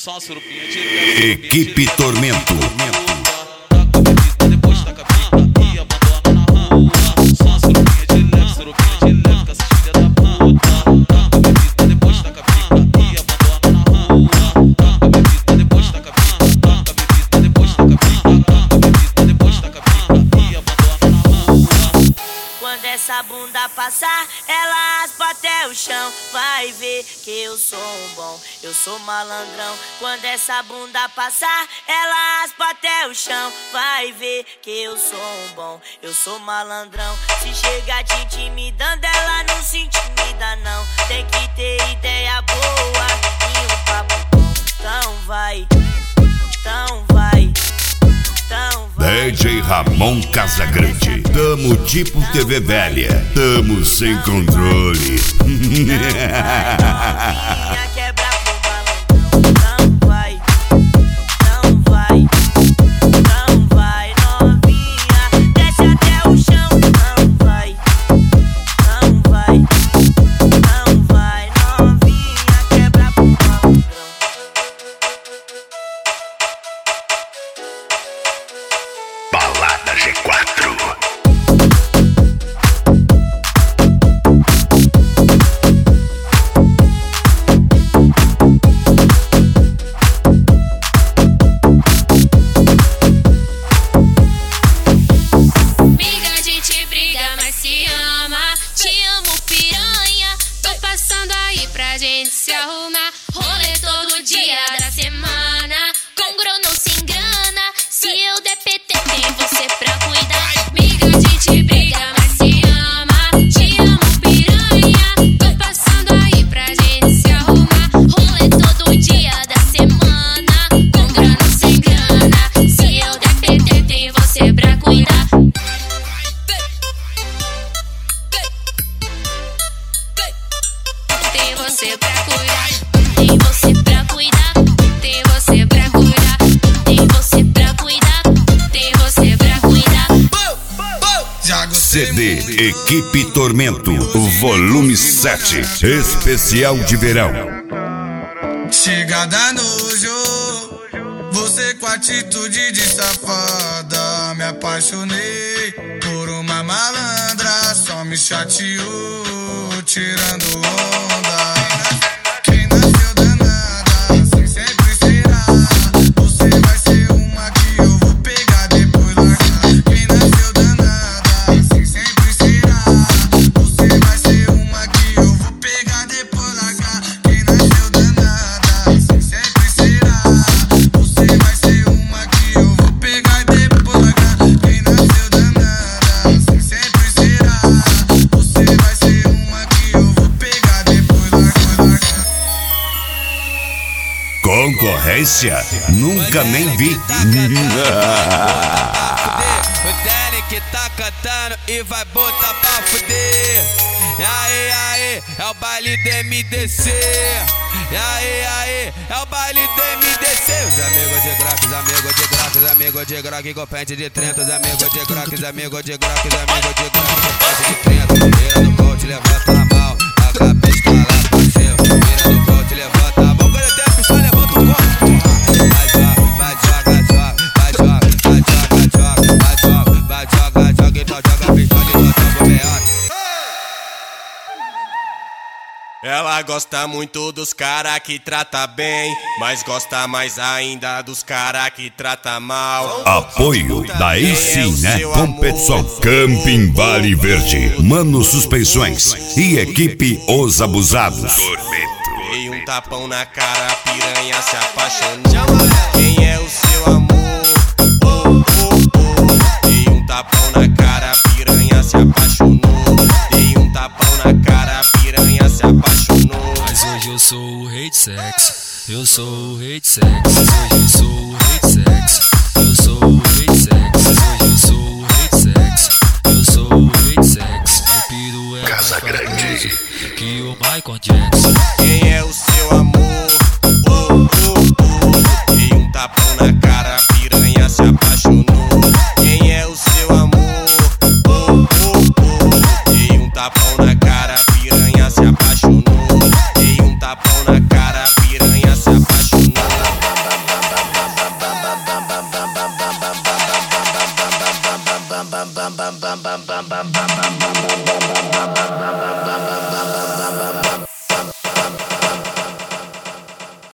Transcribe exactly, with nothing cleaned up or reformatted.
Só surupinha de Equipe Tormento. Taca bebida, depois taca pica e abandona na rua. Só surupinha de leve, surupinha de leve, com essas filhas da puta. Taca bebida, depois taca pica e abandona na rua. Taca bebida, depois taca pica, taca bebida, depois taca pica, taca bebida, depois taca pica e abandona na rua. Quando essa bunda passar, ela raspa até o chão. Vai ver que eu sou um bom, eu sou malandrão. Quando essa bunda passar, ela raspa até o chão. Vai ver que eu sou um bom, eu sou malandrão. Se chega te intimidando, ela não se intimida não. Tem que ter ideia boa e um papo bom. Então vai, então vai, então vai. D J Ramon Casagrande. Tamo tipo T V velha. Tamo sem controle. Quebra pro malandrão. Não vai, não vai, não vai, novinha. Desce até o chão. Não vai, não vai, não vai, novinha. Quebra pro malandrão. Balada G quatro. Gente se arrumar, rolê todo dia da semana. Com grana ou sem grana, se eu der P T tem você pra cuidar. Miga, a gente briga, mas se ama. Te amo, piranha. Tô passando aí pra gente se arrumar. Rolê todo dia da semana. Com grana ou sem grana, se eu der P T tem você pra cuidar. Tem você pra cuidar, tem você pra cuidar, tem você pra cuidar, tem você pra cuidar, tem você pra cuidar. C D Equipe Tormento, volume sete, especial de verão. Chega da nojo, você com atitude de safada. Me apaixonei por uma malandra, só me chateou, tirando onda. Quem nasceu danada, assim sempre será. Você vai ser uma que eu vou pegar depois largar. Quem nasceu danada, assim sempre será. Você vai ser uma que eu vou pegar depois largar. Quem nasceu danada, assim sempre será. Você vai ser uma que eu vou pegar depois largar. Quem nasceu danada, assim sempre será. Você vai ser uma que eu vou pegar depois largar. Concorrência? Nunca nem vi. O Danny que tá cantando e vai botar pra fuder. E aí, aí, é o baile do M D C. E aí, aí, é o baile do M D C. Os amigos de grock, os amigos de grock, os amigos de grock com pente de trinta. Os amigos de grock, os amigos de grock, os amigos de grock com pente de trinta. Vira no coach, levanta a mão, taca a pistola pra cima. Vira no coach, levanta a mão. Quando eu der a pistola, levanta o copo. Vai joga, vai joga, vai joga, vai joga, vai joga, vai joga, vai joga, então joga a pistola e então joga o meado. Ela gosta muito dos cara que trata bem, mas gosta mais ainda dos cara que trata mal. Apoio da E sim, né? Competição Camping Vale Verde, Mano Suspensões e equipe Os Abusados. Dei um tapão na cara, a piranha se apaixonou. Quem é o seu amor? Oh, oh, oh. Dei um tapão na cara, a piranha se apaixonou. Dei um tapão na cara, a piranha se apaixonou. Mas hoje eu sou o rei de sexo. Eu sou o rei de sexo. Hoje eu sou o rei de sexo. Eu sou o rei de sexo. Hoje eu sou o rei de sexo. Eu sou o rei de sexo. Meu piru é Casa Grande que o Michael Jackson. Quem é o seu amor? Oh, oh, oh. Dei um tapão na cara, a piranha se apaixonou. Quem é o seu amor? Oh, oh, oh. Dei um tapão na cara, a piranha se apaixonou. Dei um tapão na cara, a piranha se apaixonou. bam bam bam bam bam bam bam bam bam bam bam bam bam bam bam bam.